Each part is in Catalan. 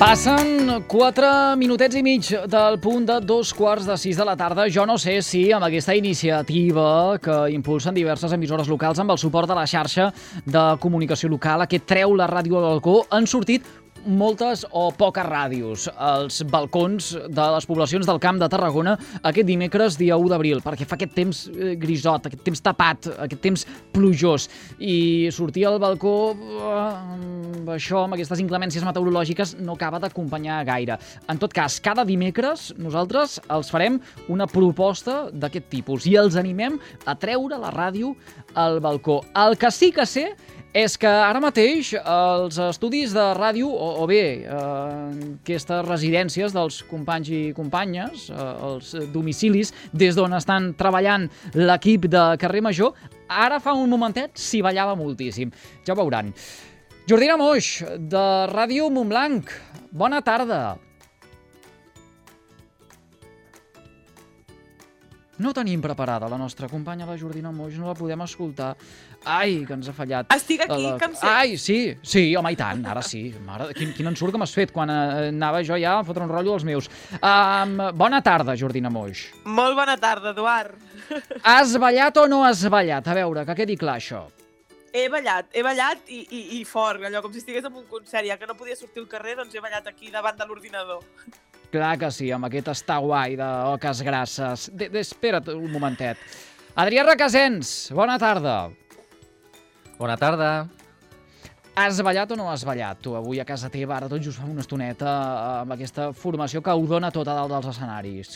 Passen 4 minutets i mig del punt de 2:45 de la tarda. Jo no sé si amb aquesta iniciativa que impulsen diverses emissores locals amb el suport de la xarxa de comunicació local, aquest Treu la ràdio al balcó, han sortit moltes o poques ràdios als balcons de les poblacions del Camp de Tarragona aquest dimecres, dia 1 d'abril, perquè fa aquest temps grisot, aquest temps tapat, aquest temps plujós, i sortir al balcó amb això, amb aquestes inclemències meteorològiques, no acaba d'acompanyar gaire. En tot cas, cada dimecres nosaltres els farem una proposta d'aquest tipus i els animem a treure la ràdio al balcó. El que sí que sé és que ara mateix els estudis de ràdio, o bé aquestes residències dels companys i companyes, els domicilis des d'on estan treballant l'equip de Carrer Major, ara fa un momentet s'hi ballava moltíssim. Ja ho veuran. Jordina Moix, de Ràdio Montblanc, bona tarda. No tenim preparada la nostra companya, la Jordina Moix, no la podem escoltar. Ai, que ens ha fallat. Estic aquí, que em sents? Ai, sí, home, i tant, ara sí. Mare, quin ensurt que m'has fet quan anava jo ja a fotre un rotllo dels meus. Bona tarda, Jordina Moix. Molt bona tarda, Eduard. Has ballat o no has ballat? A veure, que quedi clar això. He ballat i fort, allò com si estigués en un concert, ja que no podia sortir al carrer, doncs he ballat aquí davant de l'ordinador. Clar que sí, amb aquest estar guai d'oques grasses. Espera't un momentet. Adrià Requesens, bona tarda. Bona tarda. Has ballat o no has ballat, tu, avui a casa teva, ara tot just fa una estoneta, amb aquesta formació que ho dona tot a dalt dels escenaris?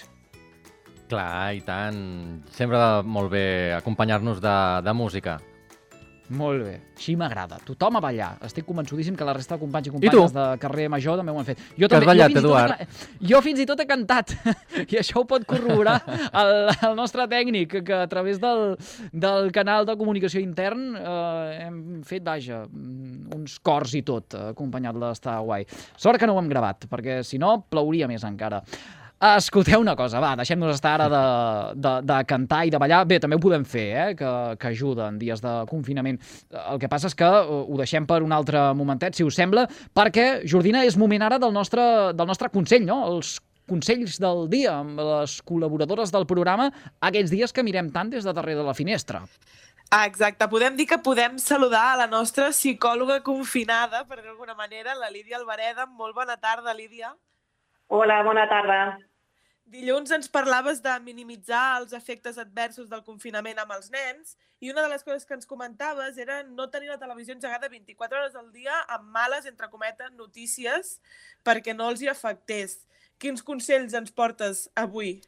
Clar, i tant. Sempre molt bé acompanyar-nos de música. Molt bé, així m'agrada. Tothom a ballar. Estic convençudíssim que la resta de companys i companyes de Carrer Major també ho han fet. Jo també, has ballat, Eduard? Jo fins i tot he cantat. I això ho pot corroborar el nostre tècnic, que a través del canal de comunicació intern hem fet, vaja, uns cors i tot, acompanyat d'Estar Guai. Sort que no ho hem gravat, perquè si no plauria més encara. Escolteu una cosa, va, deixem-nos estar ara de cantar i de ballar. Bé, també ho podem fer, que ajuda en dies de confinament. El que passa és que ho deixem per un altre momentet, si us sembla, perquè, Jordina, és moment ara del nostre consell, no? Els consells del dia, amb les col·laboradores del programa, aquests dies que mirem tant des de darrere de la finestra. Exacte, podem dir que podem saludar a la nostra psicòloga confinada, per d'alguna manera, la Lídia Albareda. Molt bona tarda, Lídia. Hola, bona tarda. Dilluns ens parlaves de minimitzar els efectes adversos del confinament amb els nens i una de les coses que ens comentaves era no tenir la televisió engegada 24 hores al dia amb males, entre cometes, notícies perquè no els hi afectés. Quins consells ens portes avui?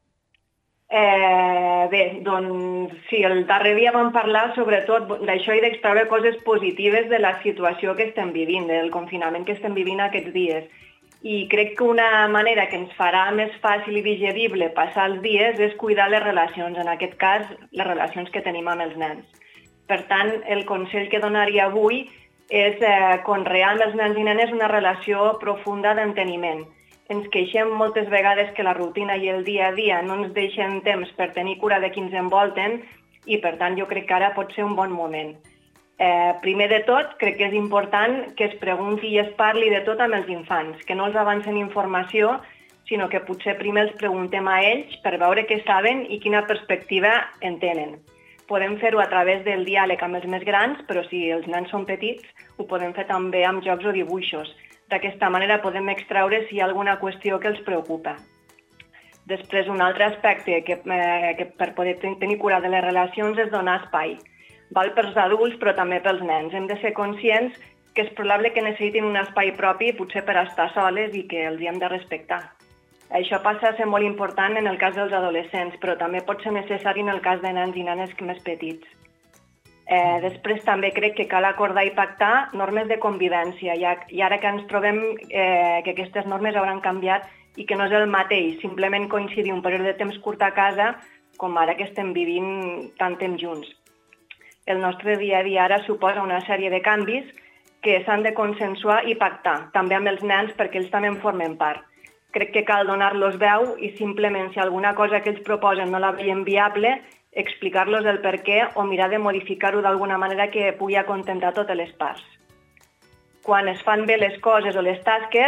Bé, doncs sí, el darrer dia vam parlar sobretot d'això i d'extreure coses positives de la situació que estem vivint, del confinament que estem vivint aquests dies. I crec que una manera que ens farà més fàcil i digerible passar els dies és cuidar les relacions, en aquest cas, les relacions que tenim amb els nens. Per tant, el consell que donaria avui és conrear amb els nens i nenes una relació profunda d'enteniment. Ens queixem moltes vegades que la rutina i el dia a dia no ens deixen temps per tenir cura de qui ens envolten i, per tant, jo crec que ara pot ser un bon moment. Primer de tot, crec que és important que es pregunti i es parli de tot amb els infants, que no els avancen informació, sinó que potser primer els preguntem a ells per veure què saben i quina perspectiva en tenen. Podem fer-ho a través del diàleg amb els més grans, però si els nens són petits, ho podem fer també amb jocs o dibuixos. D'aquesta manera podem extraure si hi ha alguna qüestió que els preocupa. Després, un altre aspecte que per poder tenir cura de les relacions és donar espai. Val pels adults, però també pels nens. Hem de ser conscients que és probable que necessitin un espai propi, potser per estar soles, i que els hi hem de respectar. Això passa a ser molt important en el cas dels adolescents, però també pot ser necessari en el cas de nens i nenes més petits. Després també crec que cal acordar i pactar normes de convivència, i ara que ens trobem que aquestes normes hauran canviat i que no és el mateix simplement coincidir un període de temps curt a casa com ara que estem vivint tant temps junts. El nostre dia a dia ara suposa una sèrie de canvis que s'han de consensuar i pactar, també amb els nens perquè ells també en formen part. Crec que cal donar-los veu i simplement si alguna cosa que ells proposen no la veiem viable, explicar-los el per què o mirar de modificar-ho d'alguna manera que pugui acontentar totes les parts. Quan es fan bé les coses o les tasques,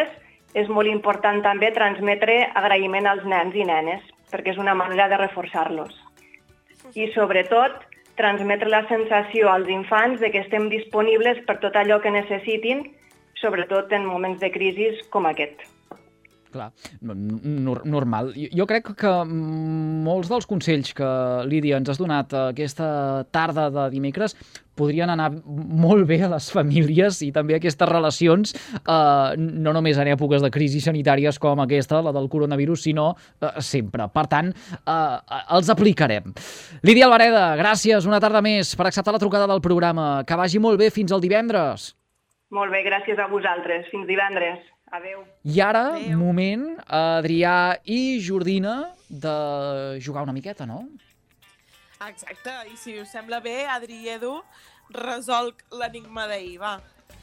és molt important també transmetre agraïment als nens i nenes, perquè és una manera de reforçar-los. I sobretot, transmetre la sensació als infants de que estem disponibles per tot allò que necessitin, sobretot en moments de crisi com aquest. Clar, normal. Jo crec que molts dels consells que, Lídia, ens has donat aquesta tarda de dimecres podrien anar molt bé a les famílies i també a aquestes relacions, no només en èpoques de crisi sanitàries com aquesta, la del coronavirus, sinó sempre. Per tant, els aplicarem. Lídia Albareda, gràcies una tarda més per acceptar la trucada del programa. Que vagi molt bé fins al divendres. Molt bé, gràcies a vosaltres. Fins divendres. Adéu. I ara, moment, Adrià i Jordina, de jugar una miqueta, no? Exacte, i si us sembla bé, Adri i Edu, resolc l'enigma d'ahir, va.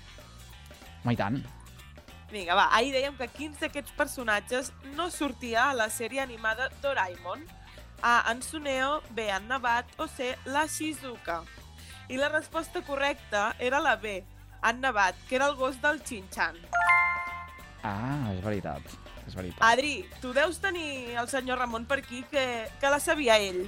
I tant. Vinga, va, ahir dèiem que quins d'aquests personatges no sortia a la sèrie animada Doraemon? A, en Suneo, B, en Nabat o C, la Shizuka. I la resposta correcta era la B, en Nabat, que era el gos del Shin-chan. Ah, és veritat. Adri, tu deus tenir el senyor Ramon per aquí, que la sabia ell.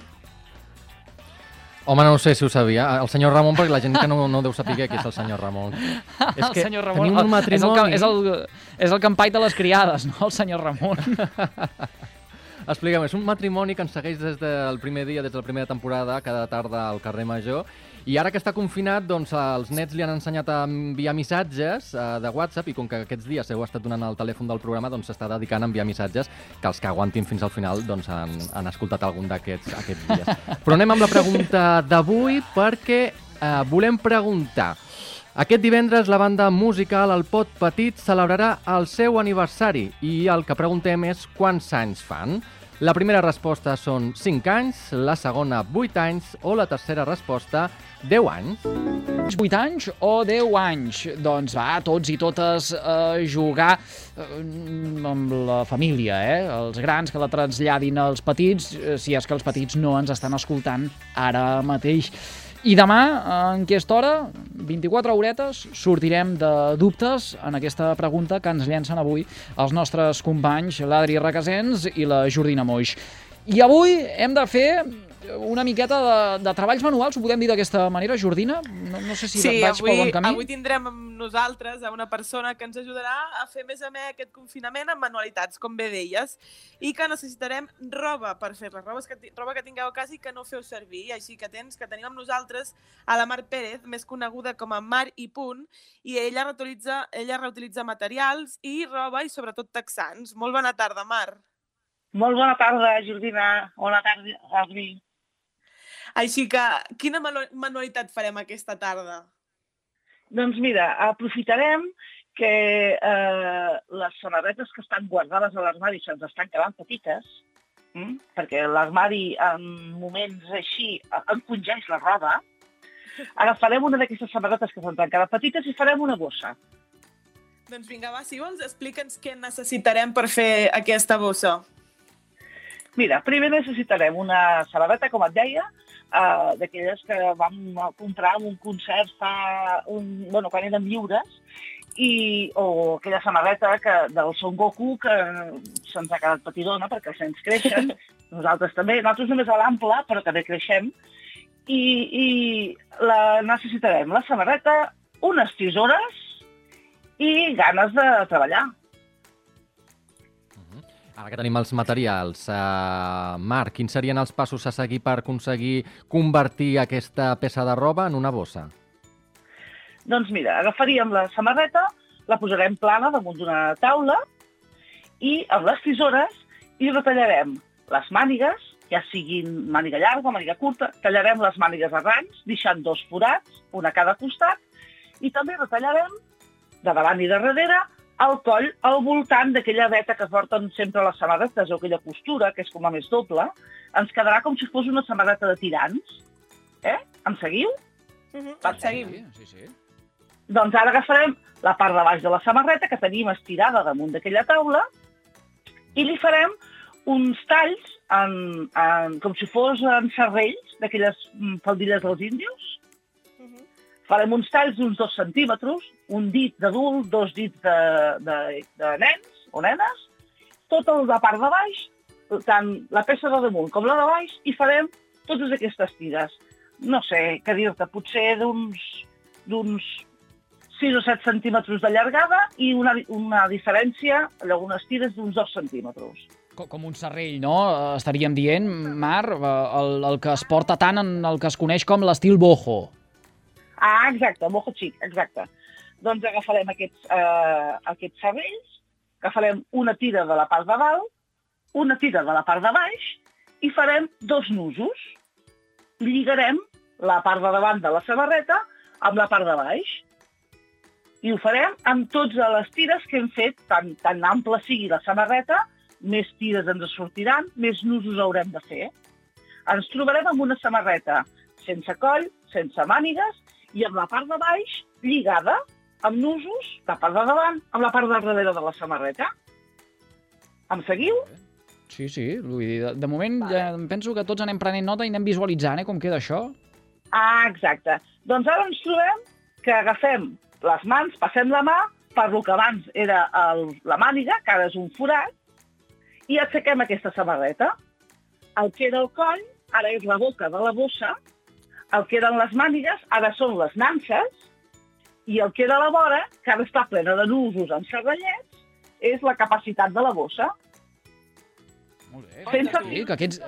Home, no sé si ho sabia. El senyor Ramon, perquè la gent que no deu saber què és el senyor Ramon. És que senyor Ramon tenim un matrimoni... és el campany de les criades, no? El senyor Ramon. Explica'm, és un matrimoni que ens segueix des del primer dia, des de la primera temporada, cada tarda al carrer Major, i ara que està confinat, doncs els nets li han ensenyat a enviar missatges de WhatsApp, i com que aquests dies heu estat donant el telèfon del programa, doncs s'està dedicant a enviar missatges que els que aguantin fins al final doncs han escoltat algun d'aquests dies. Però anem amb la pregunta d'avui, perquè volem preguntar. Aquest divendres la banda musical El Pot Petit celebrarà el seu aniversari i el que preguntem és quants anys fan. La primera resposta són 5 anys, la segona 8 anys o la tercera resposta 10 anys. 8 anys o 10 anys? Doncs va, tots i totes a jugar amb la família, Els grans que la traslladin als petits, si és que els petits no ens estan escoltant ara mateix. I demà, en aquesta hora, 24 horetes, sortirem de dubtes en aquesta pregunta que ens llancen avui els nostres companys, l'Adri Requesens i la Jordina Moix. I avui hem de fer una miqueta de treballs manuals, ho podem dir d'aquesta manera, Jordina? No sé si vaig pel bon camí. Sí, avui tindrem amb nosaltres a una persona que ens ajudarà a fer més amè aquest confinament amb manualitats, com bé deies, i que necessitarem roba per fer-les, roba que tingueu a casa i que no feu servir. Així que tenim amb nosaltres a la Mar Pérez, més coneguda com a Mar i Punt, i ella reutilitza materials i roba i sobretot texans. Molt bona tarda, Mar. Molt bona tarda, Jordina. Bona tarda, Adri. Així que, quina manualitat farem aquesta tarda? Doncs mira, aprofitarem que les samarretes que estan guardades a l'armari se'ns estan quedant petites, perquè l'armari en moments així encongeix la roba. Agafarem una d'aquestes samarretes que se'ns han quedat petites i farem una bossa. Doncs vinga, va, si vols, explica'ns què necessitarem per fer aquesta bossa. Mira, primer necessitarem una samarreta, com et deia, d'aquelles que vam comprar en un concert quan eren lliures, o aquella samarreta del Son Goku que se'ns ha quedat petitona perquè els nens creixen, nosaltres també, nosaltres només a l'ample, però també creixem, i necessitarem la samarreta, unes tisores i ganes de treballar. Ara que tenim els materials, Marc, quins serien els passos a seguir per aconseguir convertir aquesta peça de roba en una bossa? Doncs mira, agafaríem la samarreta, la posarem plana damunt d'una taula i amb les tisores hi retallarem les mànigues, ja siguin màniga llarga o màniga curta, tallarem les mànigues a ranys, deixant 2 forats, un a cada costat, i també retallarem de davant i de darrere el coll al voltant d'aquella veta que porten sempre les samarretes o aquella costura, que és com a més doble, ens quedarà com si fos una samarreta de tirants. Em seguiu? Et seguim. Sí. Doncs ara agafarem la part de baix de la samarreta que tenim estirada damunt d'aquella taula i li farem uns talls com si fos en serrells, d'aquelles faldilles dels índios. Farem uns talls d'uns 2 centímetres, un dit d'adult, 2 dits de nens o nenes, tota la part de baix, tant la peça de damunt com la de baix, i farem totes aquestes tires. No sé què dir-te, potser d'uns 6 o 7 centímetres de llargada i una diferència, algunes tires d'uns 2 centímetres. Com un serrell, no? Estaríem dient, Mar, el que es porta tant en el que es coneix com l'estil boho. Ah, exacte, boho chic, exacte. Doncs agafarem aquests serrells, agafarem una tira de la part de dalt, una tira de la part de baix i farem 2 nusos. Lligarem la part de davant de la samarreta amb la part de baix. I ho farem amb totes les tires que hem fet, tant ample sigui la samarreta, més tires ens sortiran, més nusos haurem de fer. Ens trobarem amb una samarreta sense coll, sense mànigues, i amb la part de baix lligada amb nusos, la part de davant, amb la part del darrere de la samarreta. Em seguiu? Sí, vull dir, de moment ja penso que tots anem prenent nota i anem visualitzant, com queda això. Ah, exacte. Doncs ara ens trobem que agafem les mans, passem la mà per lo que abans era la màniga, que ara és un forat, i aixequem aquesta samarreta. El que era el coll, ara és la boca de la bossa, el que eren les mànigues, ara són les nanses, i el que era la vora, que ara està plena de nusos amb serrallets, és la capacitat de la bossa. Molt bé. Sense Sí, fil. que aquests...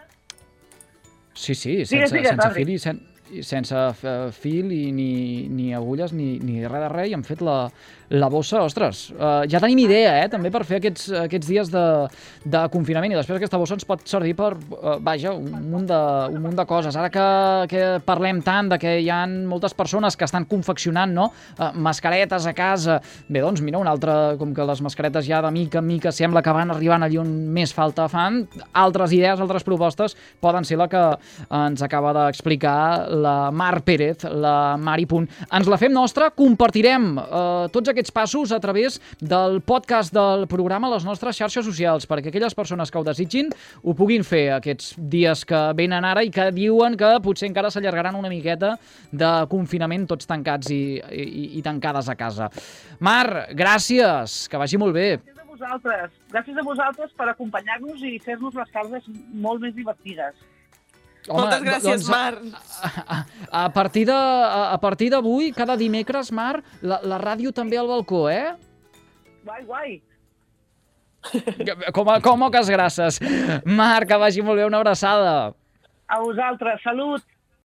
Sí, Digues, sense Adri. fil sense fil i ni agulles ni res de res, i han fet la bossa. Ostres, ja tenim idea, també, per fer aquests dies de confinament, i després aquesta bossa ens pot servir per, vaja, un munt de coses. Ara que parlem tant de que hi ha moltes persones que estan confeccionant, no?, mascaretes a casa, bé, doncs mira, una altra, com que les mascaretes ja de mica en mica sembla que van arribant allí on més falta fan, altres idees, altres propostes poden ser la que ens acaba d'explicar la Mar Pérez, la Mari Punt. Ens la fem nostra, compartirem tots aquests passos a través del podcast del programa a les nostres xarxes socials, perquè aquelles persones que ho desitgin ho puguin fer aquests dies que venen ara i que diuen que potser encara s'allargaran una miqueta de confinament, tots tancats i tancades a casa. Mar, gràcies, que vagi molt bé. Gràcies a vosaltres per acompanyar-nos i fer-nos les tardes molt més divertides. Moltes gràcies, Mar. A partir d'avui, cada dimecres, Mar, la ràdio també al balcó, Guai. Com moques grasses. Mar, que vagi molt bé, una abraçada. A vosaltres, salut!